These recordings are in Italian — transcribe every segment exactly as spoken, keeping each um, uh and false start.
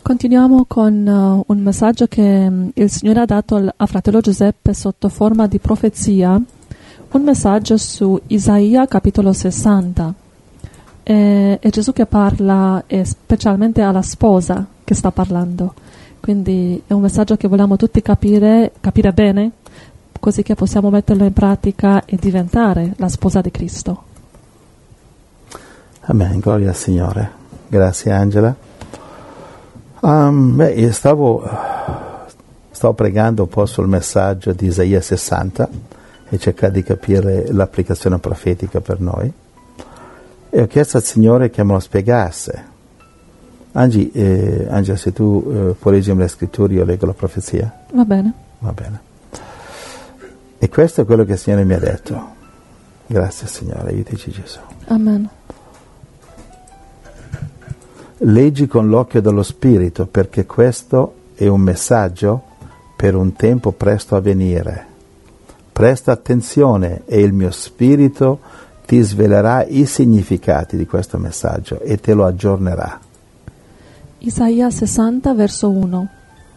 Continuiamo con uh, un messaggio che um, il Signore ha dato al, a fratello Giuseppe sotto forma di profezia, un messaggio su Isaia capitolo sessanta. E, è Gesù che parla, e specialmente alla sposa che sta parlando. Quindi è un messaggio che vogliamo tutti capire, capire bene, così che possiamo metterlo in pratica e diventare la sposa di Cristo. Amen, gloria al Signore. Grazie Angela. Um, beh, io stavo, stavo pregando un po' sul messaggio di Isaia sessanta e cercare di capire l'applicazione profetica per noi. E ho chiesto al Signore che me lo spiegasse. Angi, eh, Angela, se tu eh, puoi leggere le scritture, io leggo la profezia. Va bene. Va bene. E questo è quello che il Signore mi ha detto. Grazie Signore, aiutaci Gesù. Amen. Leggi con l'occhio dello Spirito, perché questo è un messaggio per un tempo presto a venire. Presta attenzione e il mio Spirito ti svelerà i significati di questo messaggio e te lo aggiornerà. Isaia sessanta, verso uno.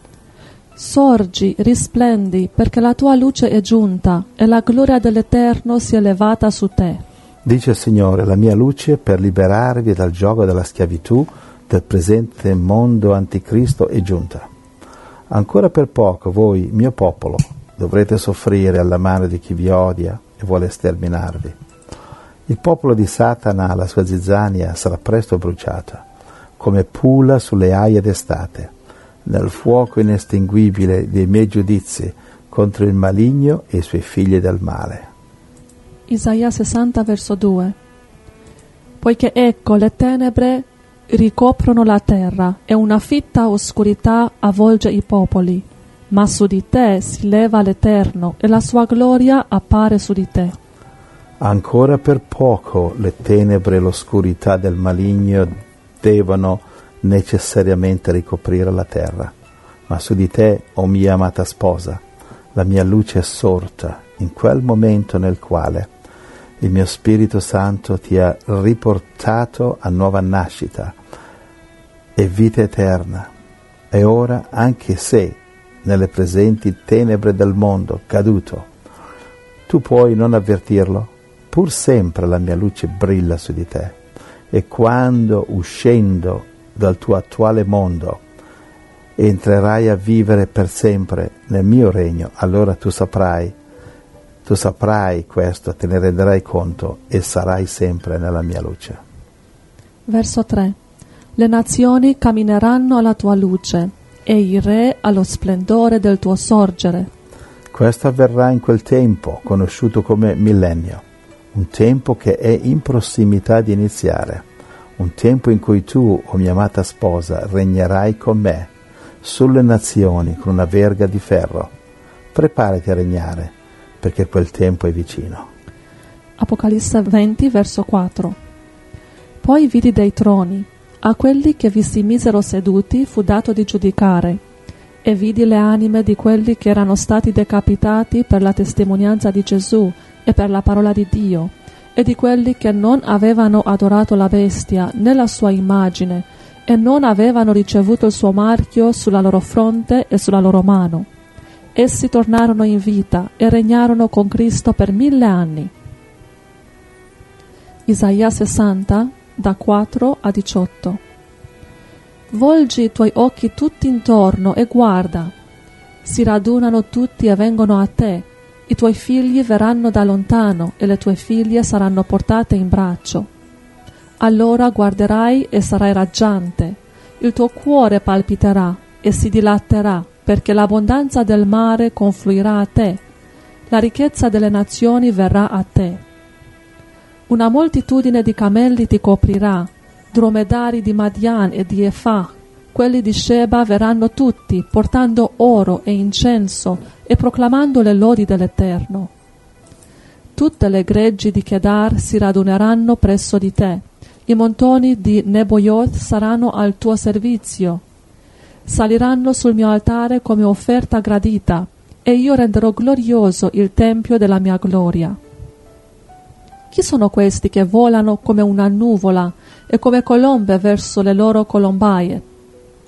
Sorgi, risplendi, perché la tua luce è giunta e la gloria dell'Eterno si è levata su te. Dice il Signore, la mia luce per liberarvi dal giogo della schiavitù del presente mondo anticristo è giunta. Ancora per poco voi, mio popolo, dovrete soffrire alla mano di chi vi odia e vuole sterminarvi. Il popolo di Satana, la sua zizzania, sarà presto bruciata, come pula sulle aie d'estate, nel fuoco inestinguibile dei miei giudizi contro il maligno e i suoi figli del male. Isaia sessanta, verso due. Poiché ecco le tenebre ricoprono la terra e una fitta oscurità avvolge i popoli, ma su di te si leva l'Eterno e la sua gloria appare su di te. Ancora per poco le tenebre e l'oscurità del maligno devono necessariamente ricoprire la terra, ma su di te, o mia amata sposa, la mia luce è sorta in quel momento nel quale il mio Spirito Santo ti ha riportato a nuova nascita e vita eterna. E ora, anche se nelle presenti tenebre del mondo caduto, tu puoi non avvertirlo, pur sempre la mia luce brilla su di te. E quando, uscendo dal tuo attuale mondo, entrerai a vivere per sempre nel mio regno, allora tu saprai Tu saprai questo, te ne renderai conto e sarai sempre nella mia luce. Verso tre. Le nazioni cammineranno alla tua luce e i re allo splendore del tuo sorgere. Questo avverrà in quel tempo, conosciuto come millennio, un tempo che è in prossimità di iniziare, un tempo in cui tu, o mia amata sposa, regnerai con me sulle nazioni con una verga di ferro. Preparati a regnare, perché quel tempo è vicino. Apocalisse venti, verso quattro. Poi vidi dei troni, a quelli che vi si misero seduti fu dato di giudicare, e vidi le anime di quelli che erano stati decapitati per la testimonianza di Gesù e per la parola di Dio, e di quelli che non avevano adorato la bestia né la sua immagine, e non avevano ricevuto il suo marchio sulla loro fronte e sulla loro mano. Essi tornarono in vita e regnarono con Cristo per mille anni. Isaia sessanta, da quattro a diciotto. Volgi i tuoi occhi tutti intorno e guarda. Si radunano tutti e vengono a te. I tuoi figli verranno da lontano e le tue figlie saranno portate in braccio. Allora guarderai e sarai raggiante. Il tuo cuore palpiterà e si dilatterà, perché l'abbondanza del mare confluirà a te, la ricchezza delle nazioni verrà a te. Una moltitudine di camelli ti coprirà, dromedari di Madian e di Efa, quelli di Sheba verranno tutti, portando oro e incenso e proclamando le lodi dell'Eterno. Tutte le greggi di Kedar si raduneranno presso di te, i montoni di Neboioth saranno al tuo servizio. Saliranno sul mio altare come offerta gradita, e io renderò glorioso il tempio della mia gloria. Chi sono questi che volano come una nuvola e come colombe verso le loro colombaie?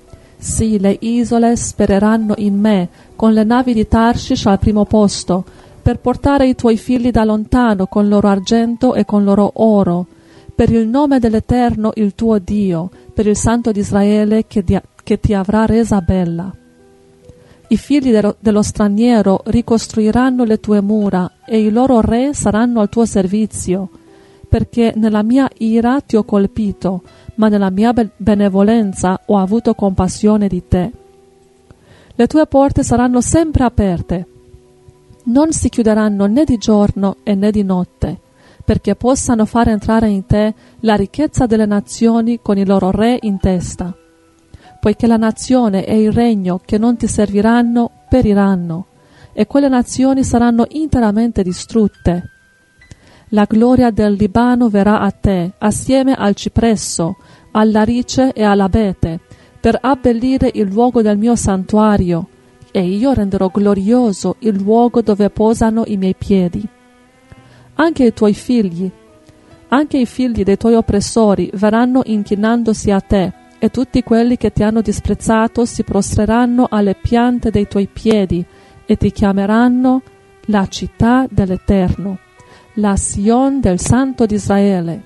Sì, le isole spereranno in me, con le navi di Tarshish al primo posto, per portare i tuoi figli da lontano con loro argento e con loro oro, per il nome dell'Eterno il tuo Dio, per il Santo di Israele che ti, che ti avrà resa bella. I figli dello, dello straniero ricostruiranno le tue mura e i loro re saranno al tuo servizio, perché nella mia ira ti ho colpito, ma nella mia be- benevolenza ho avuto compassione di te. Le tue porte saranno sempre aperte, non si chiuderanno né di giorno e né di notte, perché possano fare entrare in te la ricchezza delle nazioni con i loro re in testa. Poiché la nazione e il regno che non ti serviranno periranno, e quelle nazioni saranno interamente distrutte. La gloria del Libano verrà a te, assieme al cipresso, all'arice e all'abete, per abbellire il luogo del mio santuario, e io renderò glorioso il luogo dove posano i miei piedi. Anche i tuoi figli, anche i figli dei tuoi oppressori verranno inchinandosi a te, e tutti quelli che ti hanno disprezzato si prostreranno alle piante dei tuoi piedi, e ti chiameranno la città dell'Eterno, la Sion del Santo di Israele.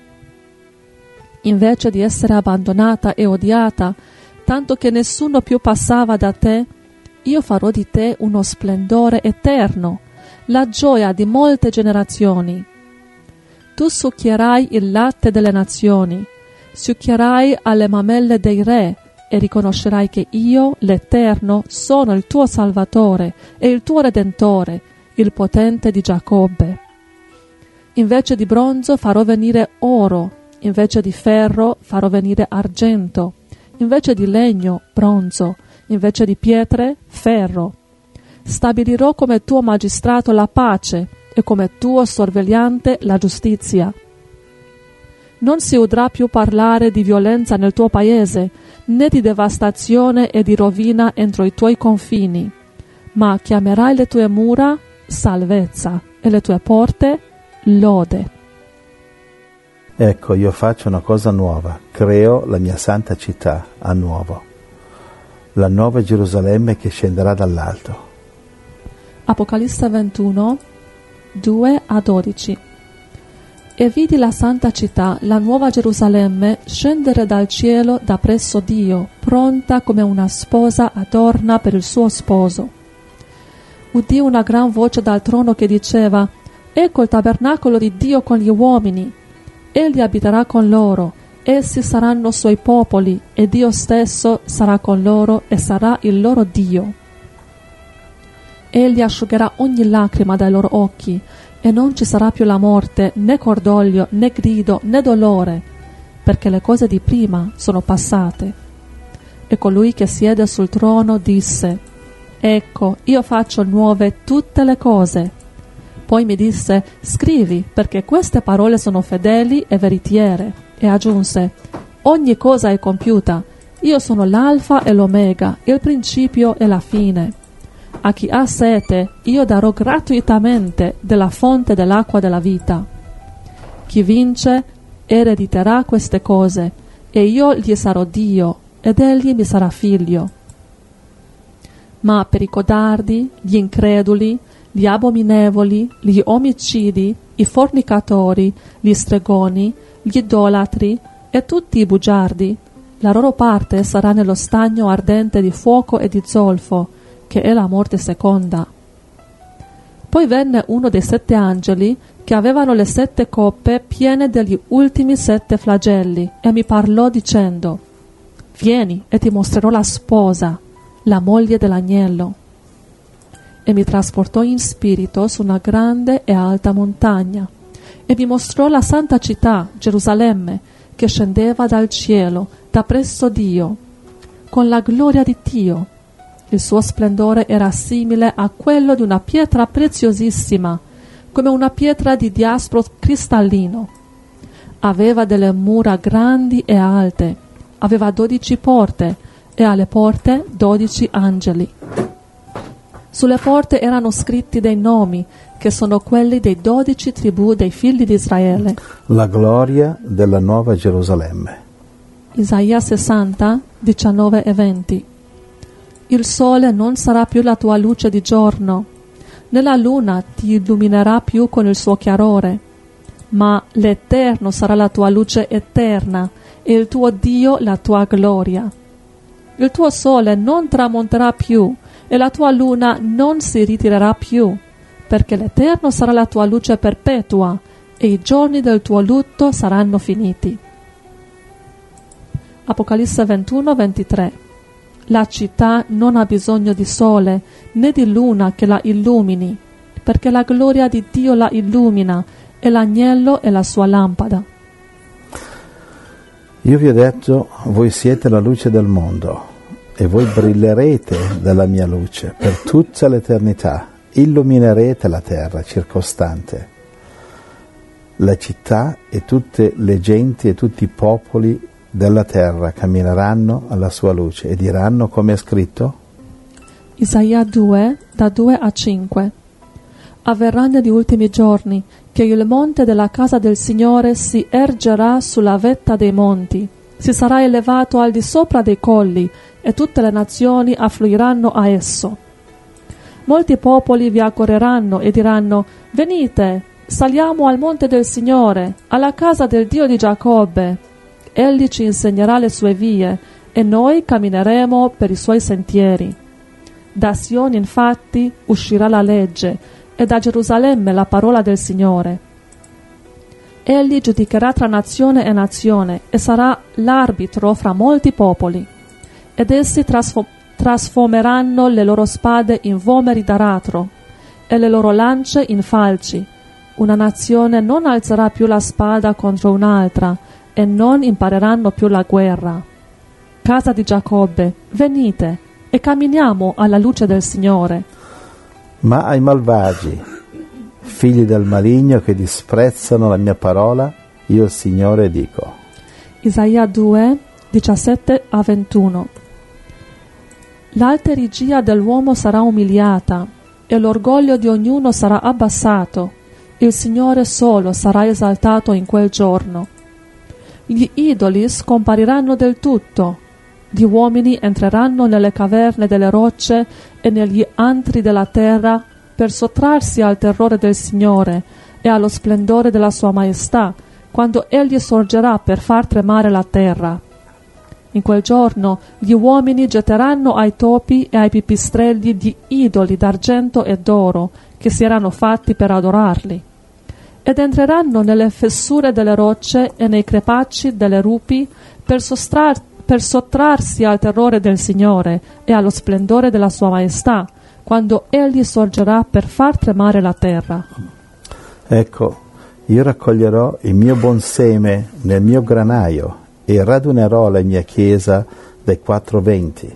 Invece di essere abbandonata e odiata, tanto che nessuno più passava da te, io farò di te uno splendore eterno, la gioia di molte generazioni. Tu succhierai il latte delle nazioni, succhierai alle mamelle dei re, e riconoscerai che io, l'Eterno, sono il tuo Salvatore e il tuo Redentore, il potente di Giacobbe. Invece di bronzo farò venire oro, invece di ferro farò venire argento, invece di legno bronzo, invece di pietre ferro. Stabilirò come tuo magistrato la pace e come tuo sorvegliante la giustizia. Non si udrà più parlare di violenza nel tuo paese, né di devastazione e di rovina entro i tuoi confini, ma chiamerai le tue mura salvezza e le tue porte lode. Ecco, io faccio una cosa nuova, creo la mia santa città a nuovo, la nuova Gerusalemme che scenderà dall'alto. Apocalisse ventuno, due a dodici. E vidi la santa città, la nuova Gerusalemme, scendere dal cielo da presso Dio, pronta come una sposa adorna per il suo sposo. Udì una gran voce dal trono che diceva: Ecco il tabernacolo di Dio con gli uomini. Egli abiterà con loro, essi saranno suoi popoli, e Dio stesso sarà con loro e sarà il loro Dio. Egli asciugherà ogni lacrima dai loro occhi, e non ci sarà più la morte, né cordoglio, né grido, né dolore, perché le cose di prima sono passate. E colui che siede sul trono disse: Ecco, io faccio nuove tutte le cose. Poi mi disse: Scrivi, perché queste parole sono fedeli e veritiere. E aggiunse: Ogni cosa è compiuta. Io sono l'alfa e l'omega, il principio e la fine. A chi ha sete, io darò gratuitamente della fonte dell'acqua della vita. Chi vince erediterà queste cose, e io gli sarò Dio, ed egli mi sarà figlio. Ma per i codardi, gli increduli, gli abominevoli, gli omicidi, i fornicatori, gli stregoni, gli idolatri e tutti i bugiardi, la loro parte sarà nello stagno ardente di fuoco e di zolfo, che è la morte seconda. Poi venne uno dei sette angeli che avevano le sette coppe piene degli ultimi sette flagelli e mi parlò dicendo: Vieni e ti mostrerò la sposa, la moglie dell'agnello. E mi trasportò in spirito su una grande e alta montagna e mi mostrò la santa città, Gerusalemme, che scendeva dal cielo, da presso Dio, con la gloria di Dio. Il suo splendore era simile a quello di una pietra preziosissima, come una pietra di diaspro cristallino. Aveva delle mura grandi e alte, aveva dodici porte, e alle porte dodici angeli. Sulle porte erano scritti dei nomi, che sono quelli dei dodici tribù dei figli di Israele. La gloria della nuova Gerusalemme. Isaia sessanta, diciannove e venti. Il sole non sarà più la tua luce di giorno, né la luna ti illuminerà più con il suo chiarore, ma l'Eterno sarà la tua luce eterna e il tuo Dio la tua gloria. Il tuo sole non tramonterà più e la tua luna non si ritirerà più, perché l'Eterno sarà la tua luce perpetua e i giorni del tuo lutto saranno finiti. Apocalisse ventuno ventitré. La città non ha bisogno di sole né di luna che la illumini, perché la gloria di Dio la illumina e l'agnello è la sua lampada. Io vi ho detto, voi siete la luce del mondo e voi brillerete dalla mia luce per tutta l'eternità, illuminerete la terra circostante, la città e tutte le genti e tutti i popoli della terra cammineranno alla sua luce e diranno come è scritto? Isaia due, da due a cinque. Avverrà negli ultimi giorni che il monte della casa del Signore si ergerà sulla vetta dei monti, si sarà elevato al di sopra dei colli e tutte le nazioni affluiranno a esso. Molti popoli vi accorreranno e diranno: venite, saliamo al monte del Signore, alla casa del Dio di Giacobbe. Egli ci insegnerà le sue vie e noi cammineremo per i suoi sentieri. Da Sion infatti uscirà la legge e da Gerusalemme la parola del Signore. Egli giudicherà tra nazione e nazione e sarà l'arbitro fra molti popoli, ed essi trasfo- trasformeranno le loro spade in vomeri d'aratro e le loro lance in falci. Una nazione non alzerà più la spada contro un'altra e non impareranno più la guerra. Casa di Giacobbe, venite e camminiamo alla luce del Signore. Ma ai malvagi, figli del maligno che disprezzano la mia parola, io il Signore dico. Isaia due, diciassette a ventuno. L'alterigia dell'uomo sarà umiliata e l'orgoglio di ognuno sarà abbassato. Il Signore solo sarà esaltato in quel giorno. Gli idoli scompariranno del tutto. Gli uomini entreranno nelle caverne delle rocce e negli antri della terra per sottrarsi al terrore del Signore e allo splendore della sua maestà, quando Egli sorgerà per far tremare la terra. In quel giorno gli uomini getteranno ai topi e ai pipistrelli gli idoli d'argento e d'oro che si erano fatti per adorarli, ed entreranno nelle fessure delle rocce e nei crepacci delle rupi per, sostrar- per sottrarsi al terrore del Signore e allo splendore della sua maestà, quando Egli sorgerà per far tremare la terra. Ecco, io raccoglierò il mio buon seme nel mio granaio e radunerò la mia chiesa dai quattro venti.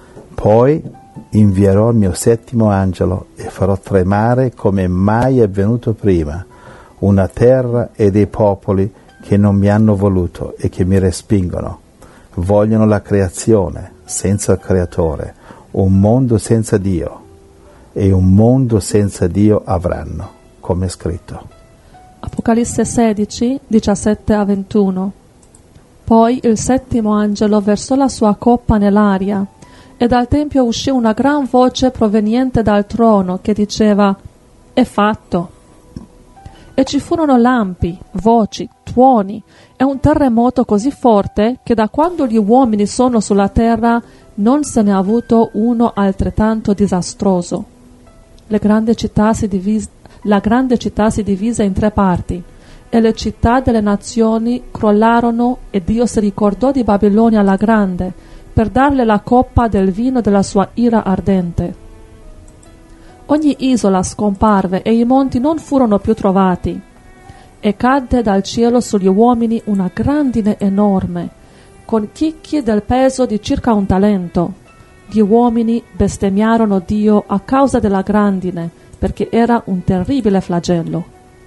Poi invierò il mio settimo angelo e farò tremare come mai è venuto prima una terra e dei popoli che non mi hanno voluto e che mi respingono. Vogliono la creazione senza il creatore, un mondo senza Dio, e un mondo senza Dio avranno, come è scritto. Apocalisse sedici, diciassette a ventuno. Poi il settimo angelo versò la sua coppa nell'aria, e dal tempio uscì una gran voce proveniente dal trono che diceva: è fatto. E ci furono lampi, voci, tuoni e un terremoto così forte che da quando gli uomini sono sulla terra non se ne è avuto uno altrettanto disastroso. Le grandi città si divis- la grande città si divise in tre parti, e le città delle nazioni crollarono, e Dio si ricordò di Babilonia la grande per darle la coppa del vino della sua ira ardente. Ogni isola scomparve e i monti non furono più trovati, e cadde dal cielo sugli uomini una grandine enorme, con chicchi del peso di circa un talento. Gli uomini bestemmiarono Dio a causa della grandine, perché era un terribile flagello.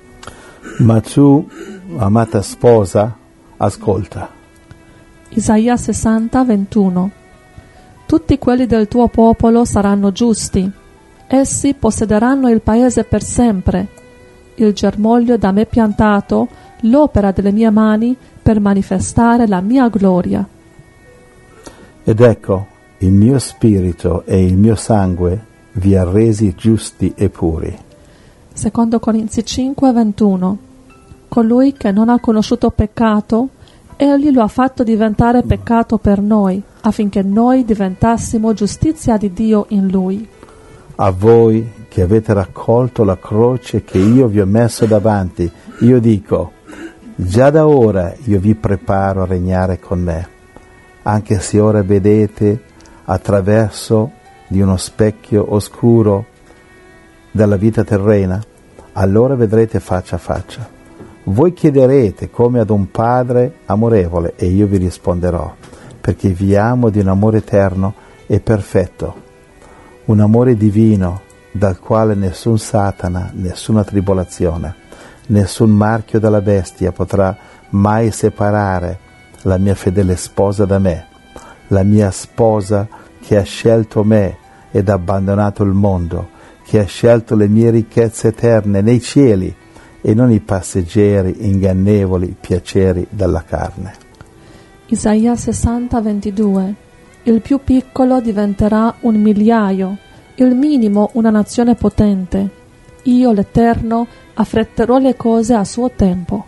Ma tu, amata sposa, ascolta. Isaia sessanta, ventuno. Tutti quelli del tuo popolo saranno giusti. Essi possederanno il paese per sempre. Il germoglio da me piantato, l'opera delle mie mani, per manifestare la mia gloria. Ed ecco, il mio spirito e il mio sangue vi ha resi giusti e puri. Secondo Corinzi cinque ventuno. Colui che non ha conosciuto peccato, egli lo ha fatto diventare peccato per noi, affinché noi diventassimo giustizia di Dio in lui. A voi che avete raccolto la croce che io vi ho messo davanti, io dico, già da ora io vi preparo a regnare con me, anche se ora vedete attraverso di uno specchio oscuro della vita terrena, allora vedrete faccia a faccia. Voi chiederete come ad un padre amorevole e io vi risponderò, perché vi amo di un amore eterno e perfetto, un amore divino dal quale nessun Satana, nessuna tribolazione, nessun marchio della bestia potrà mai separare la mia fedele sposa da me, la mia sposa che ha scelto me ed ha abbandonato il mondo, che ha scelto le mie ricchezze eterne nei cieli e non i passeggeri ingannevoli piaceri della carne. Isaia sessanta ventidue. Il più piccolo diventerà un migliaio, il minimo una nazione potente. Io, l'Eterno, affretterò le cose a suo tempo.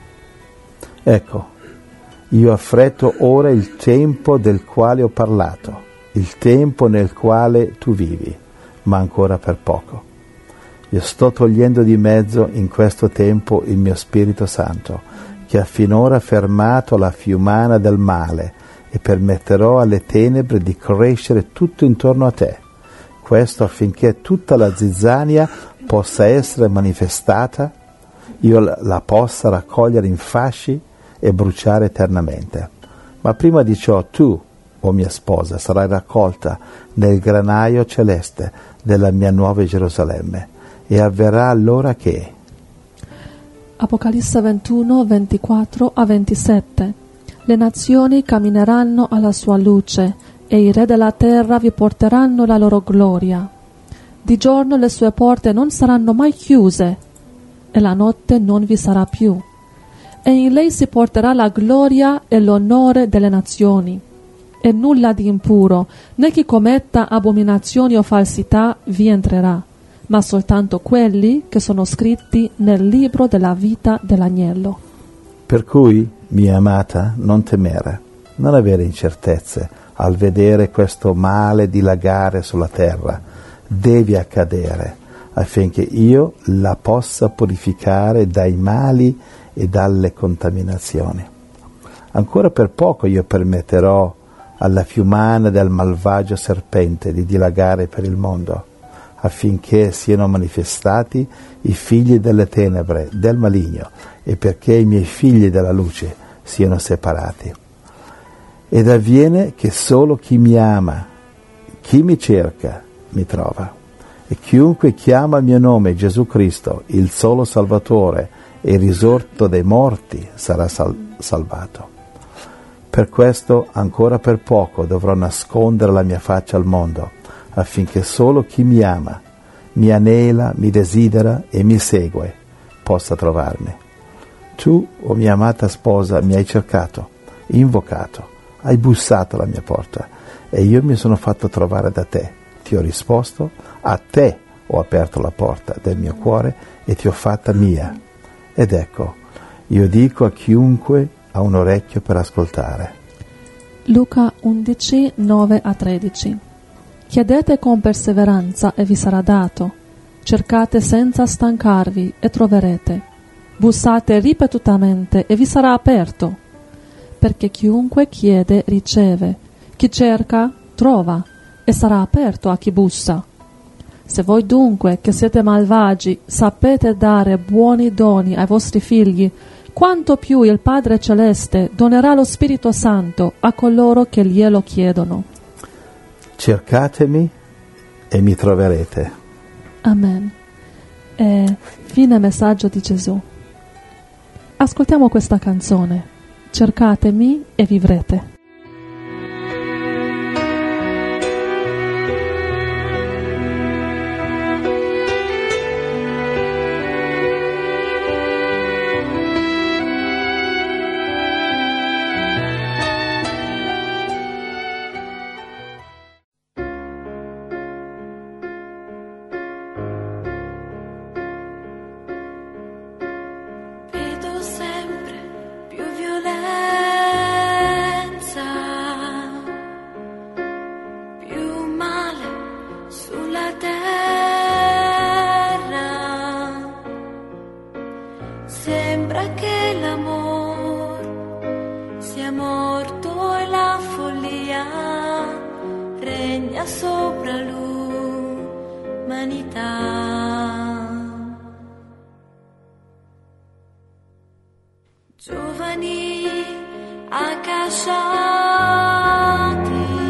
Ecco, io affretto ora il tempo del quale ho parlato, il tempo nel quale tu vivi, ma ancora per poco. Io sto togliendo di mezzo in questo tempo il mio Spirito Santo, che ha finora fermato la fiumana del male, e permetterò alle tenebre di crescere tutto intorno a te. Questo affinché tutta la zizzania possa essere manifestata, io la possa raccogliere in fasci e bruciare eternamente. Ma prima di ciò tu, o mia sposa, sarai raccolta nel granaio celeste della mia nuova Gerusalemme. E avverrà allora che... Apocalisse ventuno ventiquattro a ventisette. Le nazioni cammineranno alla sua luce e i re della terra vi porteranno la loro gloria. Di giorno le sue porte non saranno mai chiuse e la notte non vi sarà più. E in lei si porterà la gloria e l'onore delle nazioni. E nulla di impuro, né chi commetta abominazioni o falsità vi entrerà, ma soltanto quelli che sono scritti nel libro della vita dell'agnello. Per cui, mia amata, non temere, non avere incertezze al vedere questo male dilagare sulla terra. Devi accadere affinché io la possa purificare dai mali e dalle contaminazioni. Ancora per poco io permetterò alla fiumana del malvagio serpente di dilagare per il mondo, affinché siano manifestati i figli delle tenebre, del maligno, e perché i miei figli della luce siano separati. Ed avviene che solo chi mi ama, chi mi cerca, mi trova. E chiunque chiama il mio nome, Gesù Cristo, il solo Salvatore e risorto dai morti, sarà sal- salvato. Per questo ancora per poco dovrò nascondere la mia faccia al mondo, affinché solo chi mi ama, mi anela, mi desidera e mi segue, possa trovarmi. Tu, o mia amata sposa, mi hai cercato, invocato, hai bussato alla mia porta e io mi sono fatto trovare da te. Ti ho risposto, a te ho aperto la porta del mio cuore e ti ho fatta mia. Ed ecco, io dico a chiunque ha un orecchio per ascoltare. Luca undici nove a tredici. Chiedete con perseveranza e vi sarà dato. Cercate senza stancarvi e troverete. Bussate ripetutamente e vi sarà aperto. Perché chiunque chiede riceve, chi cerca trova e sarà aperto a chi bussa. Se voi dunque, che siete malvagi, sapete dare buoni doni ai vostri figli, quanto più il Padre Celeste donerà lo Spirito Santo a coloro che glielo chiedono. Cercatemi e mi troverete. Amen. E fine messaggio di Gesù. Ascoltiamo questa canzone. Cercatemi e vivrete. regna sopra l'umanità. Giovani accasciati,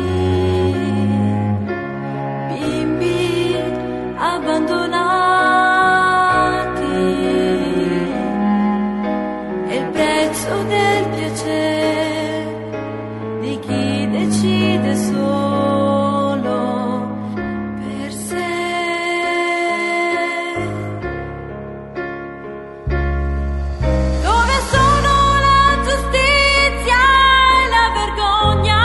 bimbi abbandonati, è il prezzo del piacere di chi decide solo per sé. Dove sono la giustizia e la vergogna?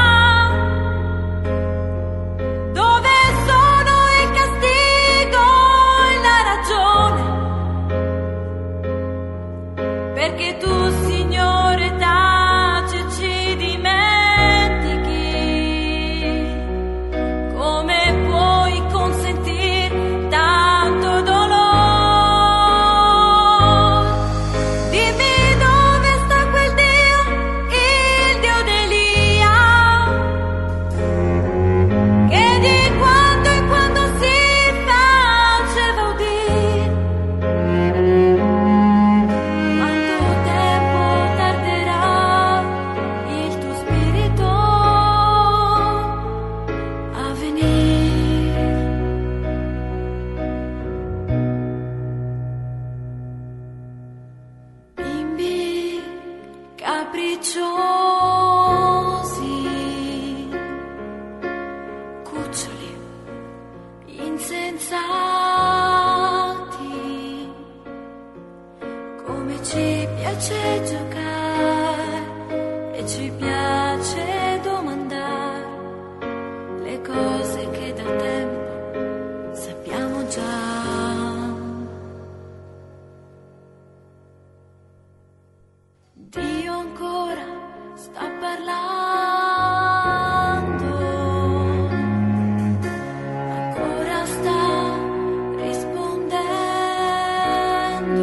Dove sono il castigo e la ragione? Perché tu, Signore, taci, ci dimentichi. Come puoi consentir tanto dolore? Dimmi dove sta quel Dio, il Dio d'Elia, che di quando in quando si faceva udire. Quanto tempo tarderà il tuo spirito a venire? Bimbi capricciosi, cuccioli insensati, come ci piace giocare e ci piace domandare le cose che da tempo sappiamo già. Dio ancora sta parlando, ancora sta rispondendo,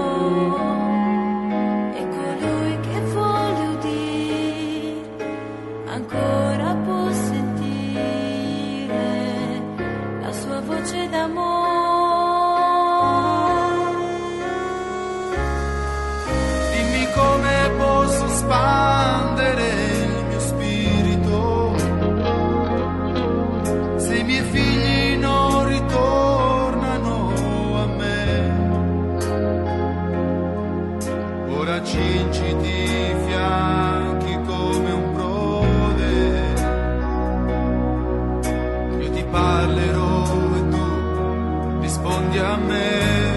e colui che vuole udire ancora può sentire la sua voce d'amore. Dimmi come posso spandere il mio spirito se i miei figli non ritornano a me. Ora cinciti i fianchi come un prode, io ti parlerò e tu rispondi a me.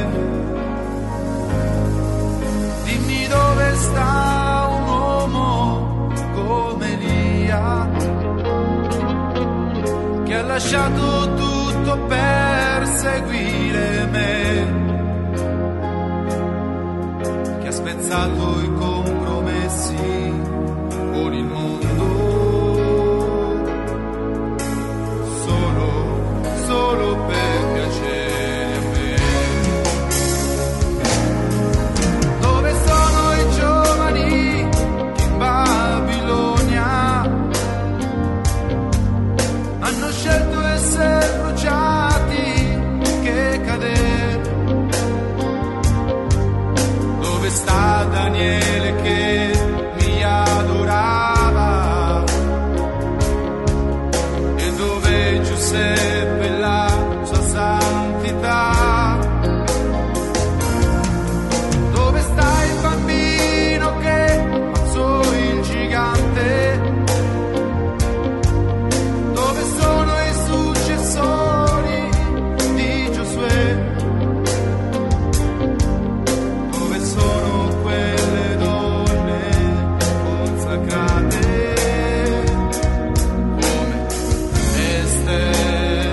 Dimmi dove sta un uomo come Elia, che ha lasciato tutto per seguire me, che ha spezzato i compromessi con il mondo, solo, solo per piacere a me. Dove sono i giovani che in Babilonia hanno scelto essere bruciati che cadere? Dove sta Daniele che mi adorava? E dove Giuseppe e la sua santità? Dove sta il bambino che ammazzò il gigante? Dove sono i successori di Giosuè? Dove sono quelle donne consacrate come Ester?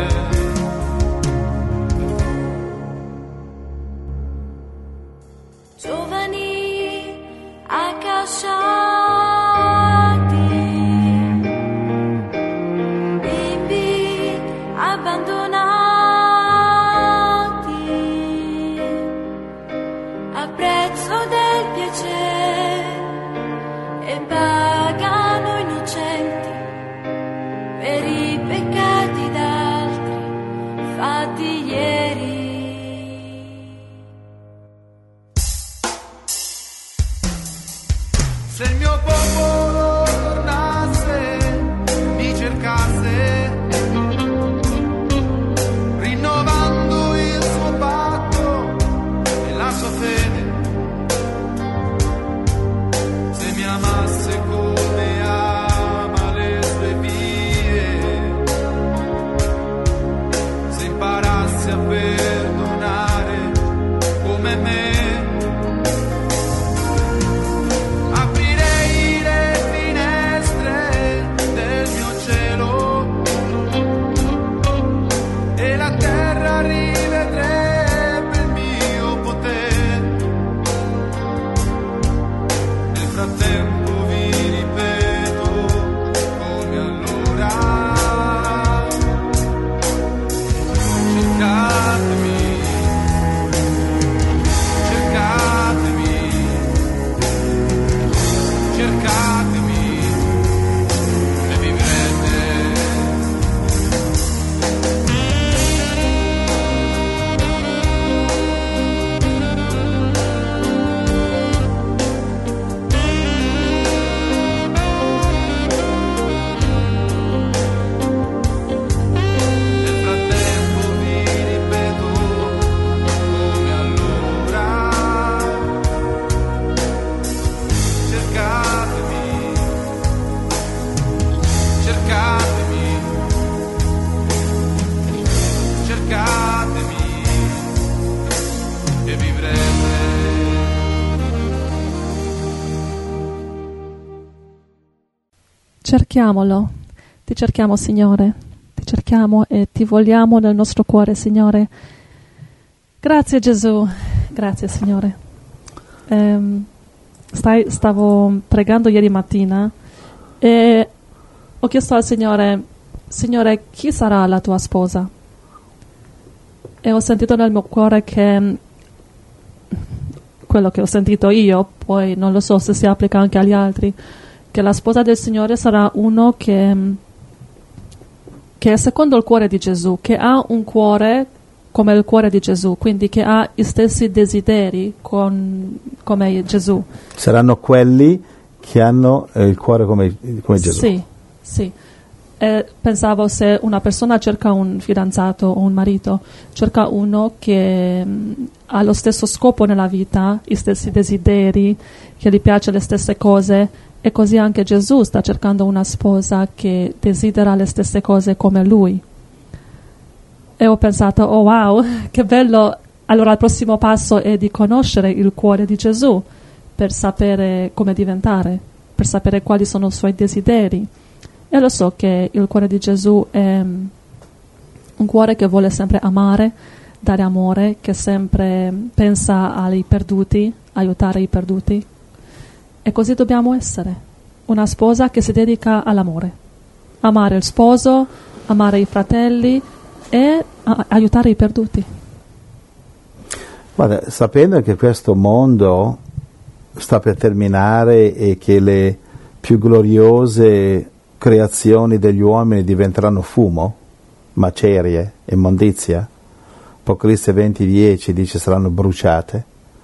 cerchiamolo. Ti cerchiamo, Signore. Ti cerchiamo e ti vogliamo nel nostro cuore, Signore. Grazie, Gesù. Grazie, Signore. Ehm, stai, stavo pregando ieri mattina e ho chiesto al Signore, Signore, chi sarà la tua sposa? E ho sentito nel mio cuore che quello che ho sentito io, poi non lo so se si applica anche agli altri, che la sposa del Signore sarà uno che, che è secondo il cuore di Gesù, che ha un cuore come il cuore di Gesù, quindi che ha gli stessi desideri con, come Gesù. Saranno quelli che hanno il cuore come, come Gesù. Sì, sì. E pensavo, se una persona cerca un fidanzato o un marito, cerca uno che mh, ha lo stesso scopo nella vita, gli stessi desideri, che gli piace le stesse cose, e così anche Gesù sta cercando una sposa che desidera le stesse cose come lui. E ho pensato, oh wow, che bello, allora il prossimo passo è di conoscere il cuore di Gesù per sapere come diventare, per sapere quali sono i suoi desideri. E lo so che il cuore di Gesù è un cuore che vuole sempre amare, dare amore, che sempre pensa ai perduti, aiutare i perduti. E così dobbiamo essere. Una sposa che si dedica all'amore. Amare il sposo, amare i fratelli e a- aiutare i perduti. Guarda, sapendo che questo mondo sta per terminare e che le più gloriose creazioni degli uomini diventeranno fumo, macerie, immondizia, Apocalisse venti dieci dice saranno bruciate.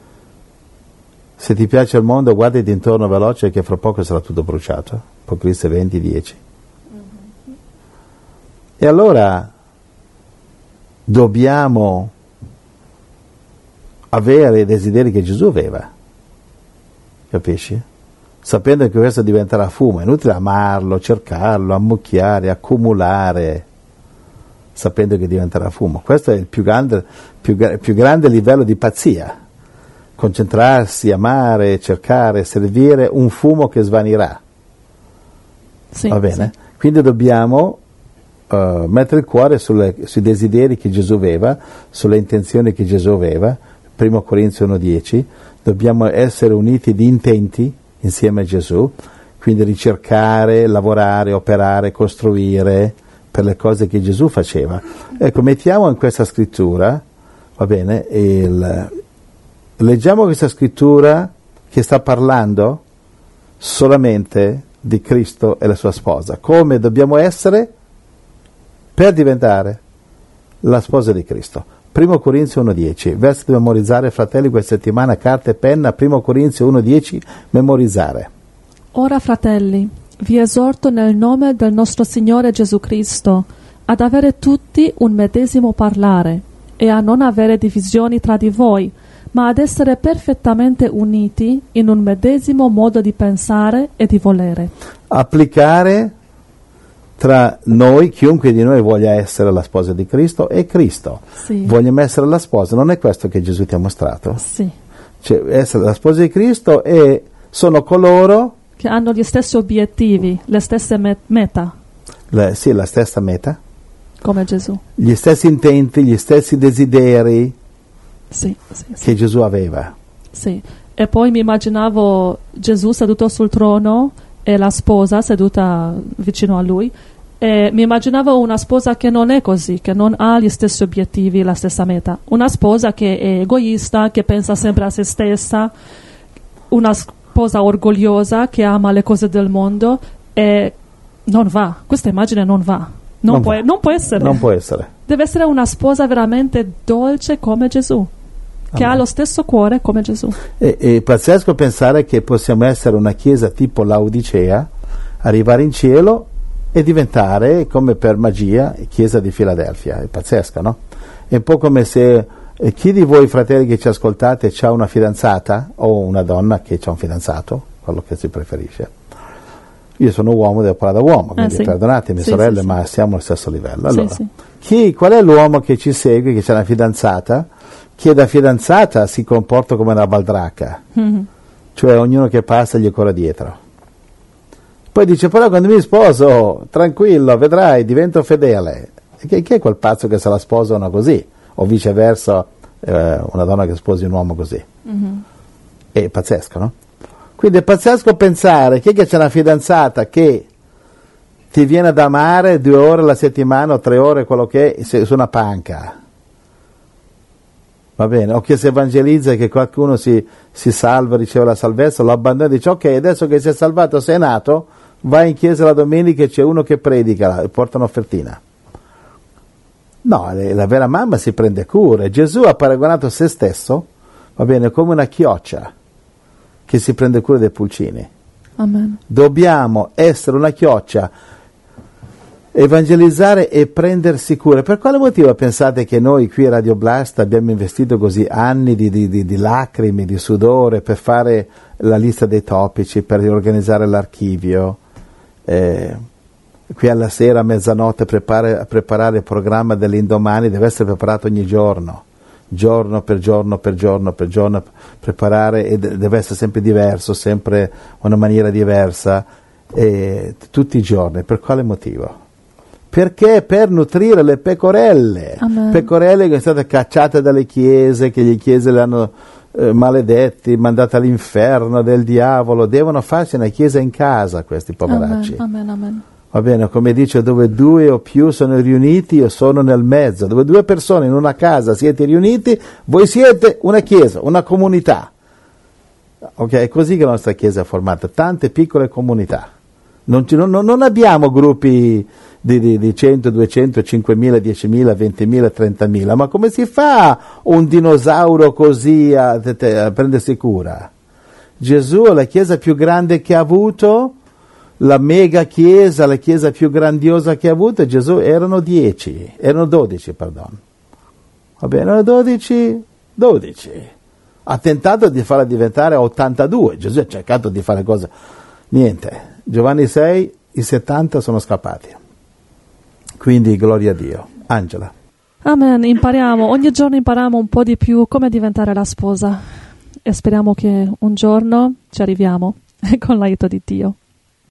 Se ti piace il mondo, guardi d'intorno veloce che fra poco sarà tutto bruciato. Apocalisse venti dieci. Mm-hmm. E allora dobbiamo avere i desideri che Gesù aveva, capisci? Sapendo che questo diventerà fumo, è inutile amarlo, cercarlo, ammucchiare, accumulare, sapendo che diventerà fumo. Questo è il più grande, più, più grande livello di pazzia. Concentrarsi, amare, cercare, servire un fumo che svanirà. Sì, va bene? Sì. Quindi dobbiamo uh, mettere il cuore sulle, sui desideri che Gesù aveva, sulle intenzioni che Gesù aveva. Primo Corinzi uno dieci, dobbiamo essere uniti di intenti insieme a Gesù, quindi ricercare, lavorare, operare, costruire per le cose che Gesù faceva. Ecco, mettiamo in questa scrittura, va bene, il, leggiamo questa scrittura che sta parlando solamente di Cristo e la sua sposa, come dobbiamo essere per diventare la sposa di Cristo. Primo Corinzi uno dieci, verso da memorizzare, fratelli, questa settimana, carta e penna. Primo Corinzi uno dieci, memorizzare. Ora, fratelli, vi esorto nel nome del nostro Signore Gesù Cristo ad avere tutti un medesimo parlare e a non avere divisioni tra di voi, ma ad essere perfettamente uniti in un medesimo modo di pensare e di volere. Applicare tra noi, chiunque di noi voglia essere la sposa di Cristo, è Cristo. Sì. Vogliamo essere la sposa, non è questo che Gesù ti ha mostrato? Sì. Cioè, essere la sposa di Cristo e sono coloro che hanno gli stessi obiettivi, le stesse met- meta. Le, sì, la stessa meta. Come Gesù. Gli stessi intenti, gli stessi desideri sì, sì, sì. che Gesù aveva. Sì. E poi mi immaginavo Gesù seduto sul trono e la sposa seduta vicino a lui, e mi immaginavo una sposa che non è così, che non ha gli stessi obiettivi, la stessa meta. Una sposa che è egoista, che pensa sempre a se stessa, una sposa orgogliosa che ama le cose del mondo, e non va. Questa immagine non va. Non, non, può, va. non può essere. Non può essere. Deve essere una sposa veramente dolce come Gesù, che ha lo stesso cuore come Gesù. È, è pazzesco pensare che possiamo essere una chiesa tipo Laodicea, arrivare in cielo e diventare, come per magia, chiesa di Filadelfia. È pazzesco, no? È un po' come se eh, chi di voi fratelli che ci ascoltate ha una fidanzata o una donna che ha un fidanzato, quello che si preferisce. Io sono uomo, devo parlare da uomo, quindi ah, sì. perdonatemi sì, sorelle, sì, ma sì. siamo allo stesso livello. Allora, sì, sì. Chi, qual è l'uomo che ci segue, che ha una fidanzata, che da fidanzata si comporta come una baldracca, mm-hmm. cioè ognuno che passa gli corre dietro? Poi dice, però quando mi sposo, tranquillo, vedrai, divento fedele. Chi, chi è quel pazzo che se la sposano così? O viceversa, eh, una donna che sposi un uomo così? Mm-hmm. È pazzesco, no? Quindi è pazzesco pensare che, che c'è una fidanzata che ti viene ad amare due ore alla settimana o tre ore, quello che è, su una panca. Va bene? O che si evangelizza e che qualcuno si, si salva, riceve la salvezza, lo abbandona e dice, ok, adesso che sei salvato, sei nato, vai in chiesa la domenica e c'è uno che predica e porta un'offertina. No, la vera mamma si prende cura. Gesù ha paragonato se stesso, va bene, come una chioccia che si prende cura dei pulcini. Amen. Dobbiamo essere una chioccia, evangelizzare e prendersi cura. Per quale motivo pensate che noi qui a Radio Blast abbiamo investito così anni di, di, di, di lacrime, di sudore per fare la lista dei topici, per riorganizzare l'archivio? Eh, qui alla sera a mezzanotte prepare, preparare il programma dell'indomani deve essere preparato ogni giorno, giorno per giorno per giorno per giorno, preparare, e deve essere sempre diverso, sempre una maniera diversa, eh, tutti i giorni. Per quale motivo? Perché per nutrire le pecorelle, Amen. Pecorelle che sono state cacciate dalle chiese, che le chiese le hanno eh, maledetti, mandate all'inferno del diavolo, devono farsi una chiesa in casa questi poveracci. Amen, amen, amen. Va bene, come dice, dove due o più sono riuniti io sono nel mezzo, dove due persone in una casa siete riuniti, voi siete una chiesa, una comunità. Ok, è così che la nostra chiesa è formata, tante piccole comunità. Non, ci, non, non abbiamo gruppi di, di, di cento, duecento, cinquemila, diecimila, ventimila, trentamila, ma come si fa un dinosauro così a, a prendersi cura? Gesù è la chiesa più grande che ha avuto, la mega chiesa, la chiesa più grandiosa che ha avuto, e Gesù erano dieci, erano dodici, perdono. Va bene, erano dodici, dodici. Ha tentato di farla diventare ottantadue, Gesù ha cercato di fare cose, niente. Giovanni sei, i settanta sono scappati. Quindi gloria a Dio. Angela. Amen, impariamo, ogni giorno impariamo un po' di più come diventare la sposa e speriamo che un giorno ci arriviamo con l'aiuto di Dio.